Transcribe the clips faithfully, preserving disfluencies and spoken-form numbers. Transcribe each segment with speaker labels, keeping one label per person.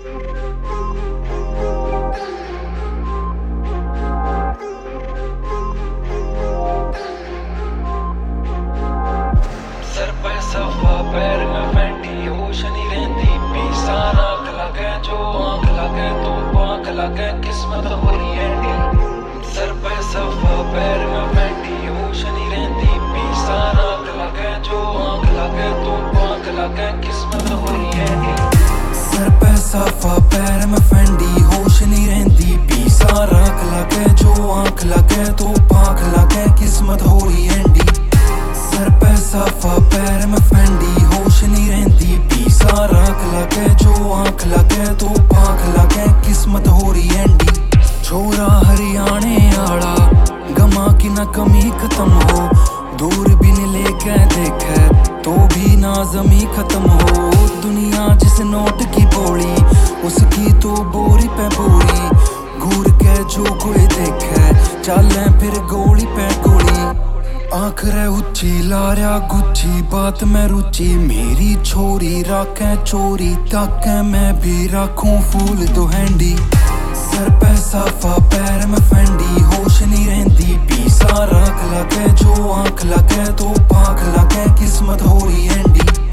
Speaker 1: Sir पे सफा पैर में फैंटी होश नहीं रहती पीसा आँख लगे जो आँख लगे तो आँख लगे किस्मत हो रही है। सर पे सफा पैर में फैंटी होश नहीं रहती पीसा आँख लगे जो आँख लगे तो आँख लगे किस्मत हो रही है। सर पे सफा पैर में फैंडी होश नहीं रहती पीसा आँख लगे जो आँख लगे तो आँख लगे किस्मत हो रही है। सर पे सफा पैर में फैंडी होश नहीं रहती पीसा आँख लगे जो आँख लगे तो आँख लगे किस्मत हो रही है। छोरा हरियाणे आड़ा गमा की ना कमी खत्म हो दूर भी नहीं लेके देखे तो भी ना जमी खत्म हो। दुनिया जिस नोट की बोली उसकी तो बोरी पे बोरी घूर के जो कोई देखे चले फिर गोली पे गोली। आँख रे उच्ची लारिया गुच्छी बात में रुचि मेरी छोरी राखे चोरी ताके मैं भी रखूं फूल तो हैंडी। सर पे सफा पैर में फैंडी होश नहीं रहती पीसा आँख लगे जो आँख लगे तो आँख लगे किस्मत हो रही है।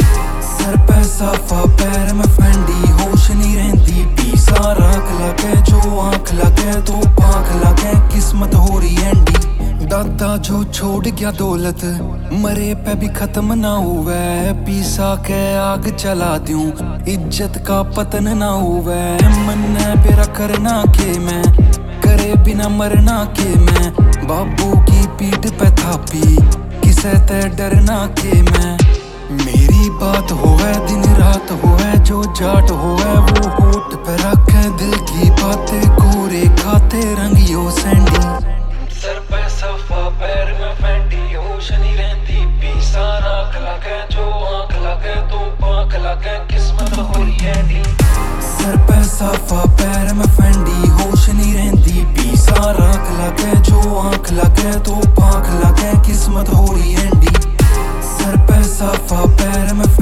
Speaker 1: सर पे सफा पैर में फैंडी होश नहीं रहती पीसा आँख लगे जो आँख लगे तो आँख लगे किस्मत हो रही है। दादा जो छोड़ गया दौलत मरे पे भी खत्म ना हुए पीसा के आग चला दूं इज्जत का पतन ना हुए। मन पेरा करना के मैं करे बिना मरना के मैं बाबू की पीठ पे थापी किसे ते डरना के मैं। मेरी बात होवे दिन रात होवे जो जाट होवे वो होठ पे रखे दिल की बातें कोरे खाते रंगियो सैंडी। सर पे सफा पैर में फैंडी होश नहीं रहती पीसा आँख लगे जो आँख लगे तो आँख लगे किस्मत हो रही है। सर पे सफा पैर में फैंडी होश नहीं रहती पीसा आँख लगे जो आँख लगे तो आँख लगे किस्मत हो रही है। सर पे सफा पैर में